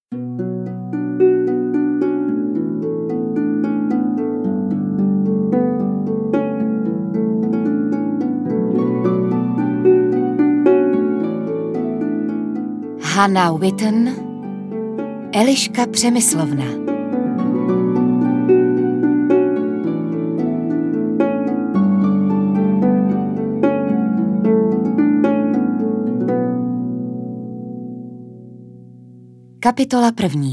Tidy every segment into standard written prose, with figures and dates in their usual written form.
Hannah Witten, Eliška Přemyslovna. Kapitola 1.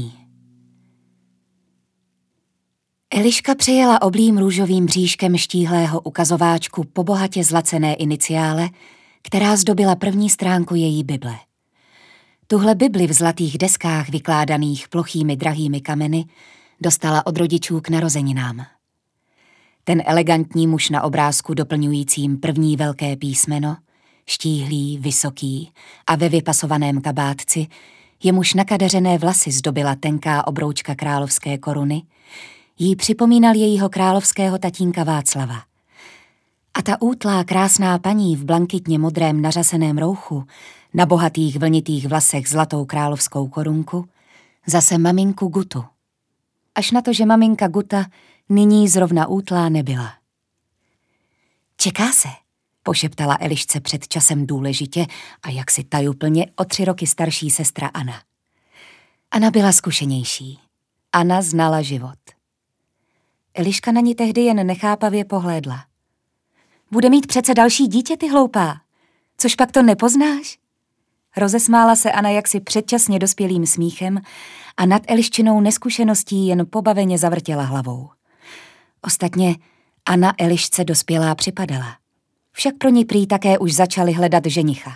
Eliška přejela oblým růžovým bříškem štíhlého ukazováčku po bohatě zlacené iniciále, která zdobila první stránku její Bible. Tuhle Bibli v zlatých deskách vykládaných plochými drahými kameny dostala od rodičů k narozeninám. Ten elegantní muž na obrázku doplňujícím první velké písmeno, štíhlý, vysoký a ve vypasovaném kabátci, jemuž nakadeřené vlasy zdobila tenká obroučka královské koruny, jí připomínal jejího královského tatínka Václava. A ta útlá krásná paní v blankitně modrém nařaseném rouchu, na bohatých vlnitých vlasech zlatou královskou korunku, zase maminku Gutu. Až na to, že maminka Guta nyní zrovna útlá nebyla. Čeká se, pošeptala Elišce před časem důležitě a jaksi tajuplně o 3 roky starší sestra Anna. Anna byla zkušenější. Anna znala život. Eliška na ní tehdy jen nechápavě pohlédla. Bude mít přece další dítě, ty hloupá. Což pak to nepoznáš? Rozesmála se Anna jaksi předčasně dospělým smíchem a nad Eliščinou neskušeností jen pobaveně zavrtěla hlavou. Ostatně Anna Elišce dospělá připadala. Však pro ní prý také už začali hledat ženicha.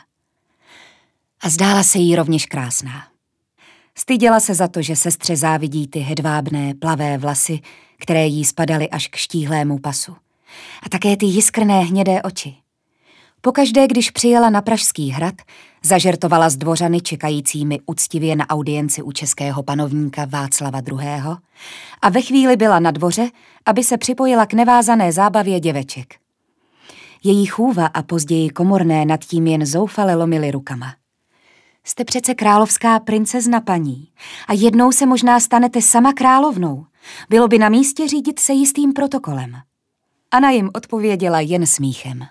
A zdála se jí rovněž krásná. Styděla se za to, že sestře závidí ty hedvábné, plavé vlasy, které jí spadaly až k štíhlému pasu. A také ty jiskrné hnědé oči. Pokaždé, když přijela na Pražský hrad, zažertovala s dvořany čekajícími uctivě na audienci u českého panovníka Václava II. A ve chvíli byla na dvoře, aby se připojila k nevázané zábavě děveček. Její chůva a později komorné nad tím jen zoufale lomily rukama. Jste přece královská princezna, paní, a jednou se možná stanete sama královnou. Bylo by na místě řídit se jistým protokolem. Anna jim odpověděla jen smíchem.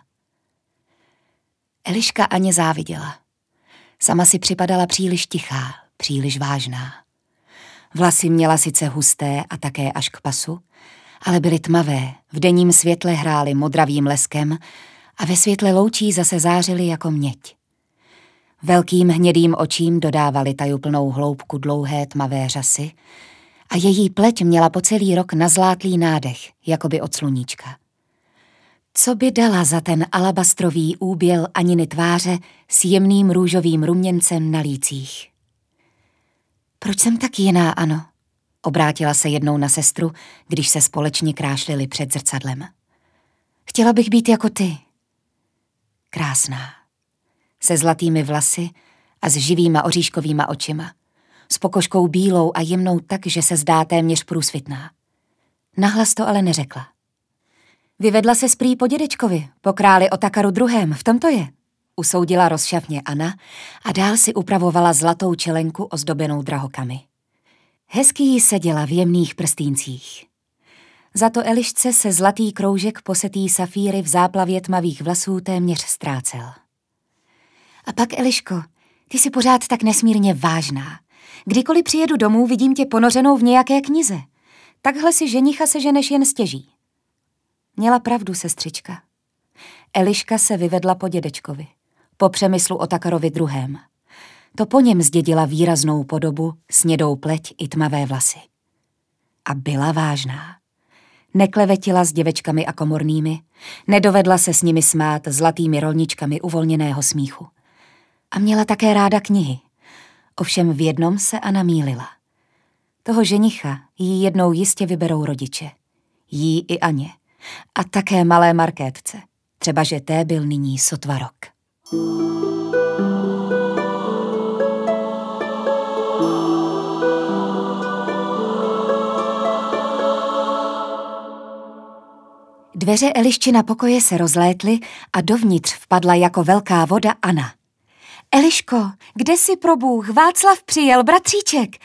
Eliška Aně záviděla. Sama si připadala příliš tichá, příliš vážná. Vlasy měla sice husté a také až k pasu, ale byly tmavé, v denním světle hrály modravým leskem a ve světle loučí zase zářily jako měď. Velkým hnědým očím dodávaly tajuplnou hloubku dlouhé tmavé řasy a její pleť měla po celý rok nazlátlý nádech, jakoby od sluníčka. Co by dala za ten alabastrový úběl Aniny tváře s jemným růžovým ruměncem na lících? Proč jsem tak jiná, Ano? Obrátila se jednou na sestru, když se společně krášlili před zrcadlem. Chtěla bych být jako ty. Krásná. Se zlatými vlasy a s živýma oříškovýma očima. S pokožkou bílou a jemnou tak, že se zdá téměř průsvitná. Nahlas to ale neřekla. Vyvedla se prý po dědečkovi, po králi Otakaru II., v tom to je, usoudila rozšavně Anna a dál si upravovala zlatou čelenku ozdobenou drahokamy. Hezky jí seděla v jemných prstýncích. Za to Elišce se zlatý kroužek posetý safíry v záplavě tmavých vlasů téměř ztrácel. A pak, Eliško, ty jsi pořád tak nesmírně vážná. Kdykoliv přijedu domů, vidím tě ponořenou v nějaké knize. Takhle si ženicha seženeš jen stěží. Měla pravdu, sestřička. Eliška se vyvedla po dědečkovi, po Přemyslu Otakarovi II. To po něm zdědila výraznou podobu, snědou pleť i tmavé vlasy. A byla vážná. Neklevetila s děvečkami a komornými, nedovedla se s nimi smát zlatými rolničkami uvolněného smíchu. A měla také ráda knihy. Ovšem v jednom se Anna mýlila. Toho ženicha jí jednou jistě vyberou rodiče. Jí i Aně. A také malé Markétce. Třeba, že té byl nyní sotva rok. Dveře Eliščina pokoje se rozlétly a dovnitř vpadla jako velká voda Anna. Eliško, kde jsi, probůh? Václav přijel, bratříček.